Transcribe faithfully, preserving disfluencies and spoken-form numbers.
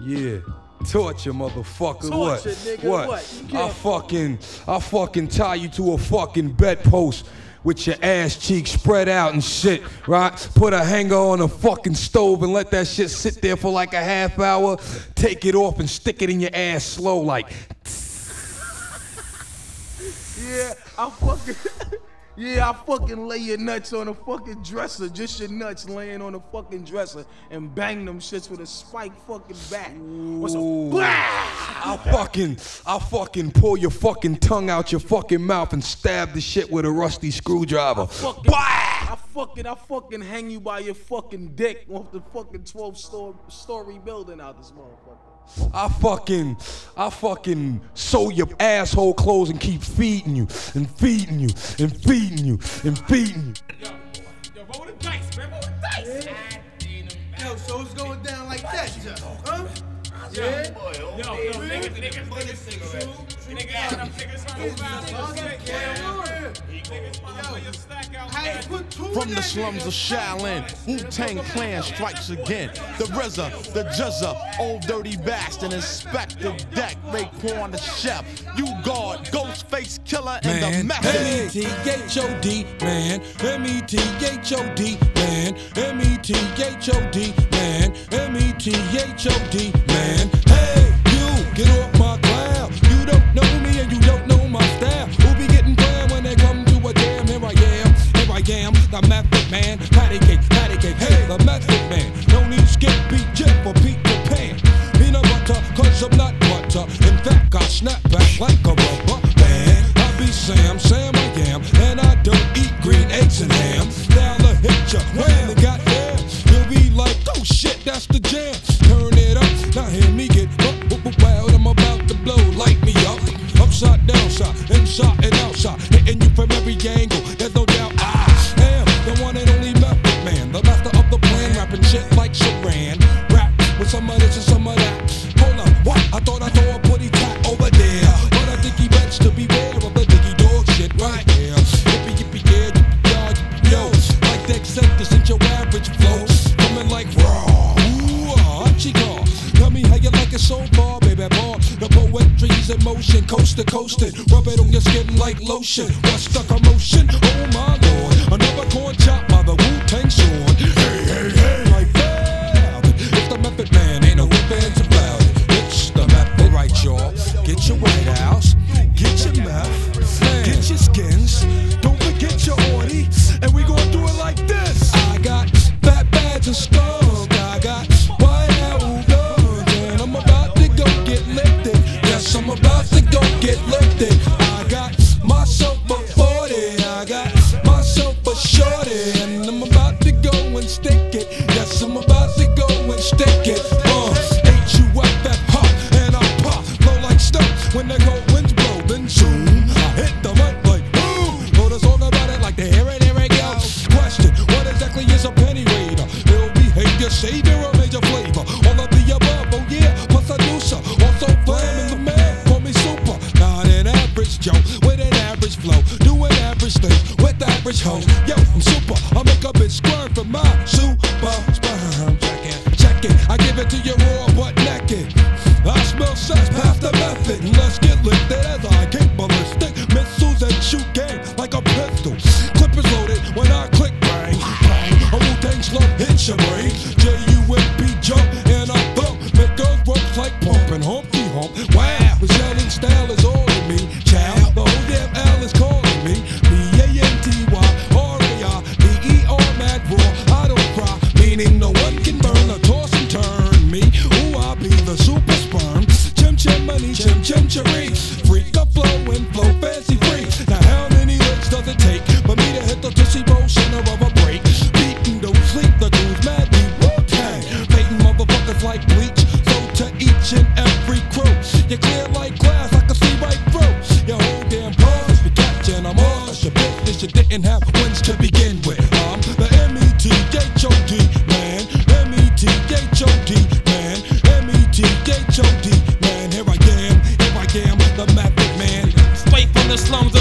Yeah. Torture, motherfucker. Torture, what? Nigga, what? what? I fucking, I fucking tie you to a fucking bedpost with your ass cheeks spread out and shit, right? Put a hanger on a fucking stove and let that shit sit there for like a half hour. Take it off and stick it in your ass slow, like. Yeah, I fucking. Yeah, I fucking lay your nuts on a fucking dresser, just your nuts laying on a fucking dresser, and bang them shits with a spike fucking bat. What's a blah? I fucking, I fucking pull your fucking tongue out your fucking mouth and stab the shit with a rusty screwdriver. I fucking, I fucking, I fucking hang you by your fucking dick off the fucking twelve story building out this motherfucker. I fucking, I fucking sew your asshole clothes and keep feeding you, and feeding you, and feeding you, and feeding you. Yo, yo, roll the dice, man, roll the dice. Yo, so it's going down like that, huh? Yo, yo, yo, niggas, niggas, niggas, true. Niggas, niggas trying to foul niggas. Niggas trying to play your stack out. From the slums of Shaolin, Wu-Tang Clan strikes again. The R Z A, the Juzza, Old Dirty Bastard, Inspector Deck, Raekwon the Chef, U-Guard, Ghostface Killer, and the Method. M E T H O D, man. M E T H O D, man. M E T H O D, man. M E T H O D, man. Hey, you, get off my cloud. You don't know me and you don't know my style. Who be getting planned when they come to a jam? Here I am, here I am, the Method Man. Patty cake, patty cake, hey, the Method Man. No need skip, beat, jet for Peter Pan. Peanut butter, cause I'm not butter. In fact, I snap back like a rubber band. I be Sam, Sam I am, and I don't eat green eggs and ham. Now the hit ya, when they got there, you'll be like, oh shit, that's the jam. Turn it up, now hear me get up, wild, I'm about to blow, light me up. Upside, downside, inside and outside, hitting you from every angle, there's no doubt I am the one and only Method Man, the master of the plan, rapping shit like Saran. Rap with some of this and some of that. Hold on, what? I thought I saw a putty cat over there, but I think he bets to beware of the diggy dog shit right here. Yippee, yippee, yeah, yippee, yeah, yippee, yo. Like the acceptance ain't your average flow, coming like raw. Ooh, ah, chico. Tell me how you like it so far, baby boy. The poetry's in motion, coast to coastin'. Rub it on your skin like lotion. What's the commotion? Oh my lord, another corn chop by the Wu-Tang sword. Hey, hey, hey, like that. It's the Method Man, ain't no ifs about it. It's the Method, right, y'all. Get your White House, get your meth, get your skins. Don't forget your orty, and we gon' do it like this. I got fat bags and skunk. I got White House guns, and I'm about to go get lifted. Yes, I'm about to go get lifted. I got myself a forty, I got myself a shorty, and I'm about to go and stick it. Yes, I'm about to go and stick it. Uh, H U F F, huh, and I pop, blow like stuff when the cold winds blow. Then soon I hit the mic like boom. Wrote a song about it like the here and here it goes. Question: what exactly is a penny raider? Ill behavior, savior, or major flavor? All of the above, oh yeah, plus I do so. Also flaming the man, call me super. Not an average Joe with an average flow, doing average things with average hoes. Yo, I'm super. I make a bitch squirm for my super sperm. Check it, check it. I give it to you raw but naked. I smell sex past the method. Let's get lifted as I kick ballistic missiles and shoot game like a pistol. Clip is loaded when I click bang bang. A Wu-Tang slump hits your brain. J U M P jump and I thump. Make girls ropes like pumping Humpty Hump. Wow, the yelling style is all in me. Child, the whole damn L is calling me. B A N T Y R A I B E R mad raw. I don't cry, meaning no one can burn or toss and turn me. Ooh, I be the super sperm. Chim chim money, chim chim cherry. Freak the flow and flow fancy free. Now how many licks does it take for me to hit the Tootsie Roll center of a break? Beatin' don't sleep, the dude's mad deep. Wu-Tang, baiting motherfuckers like bleach. So to each and every crew, you clear like glass, I can see right through your whole damn pause. You catchin', I'm all your business. You didn't have wins to begin with. I'm the M E T H O D man, M E T H O D man, M E T H O D man. Here I am, here I am, the Method Man. Straight from the slums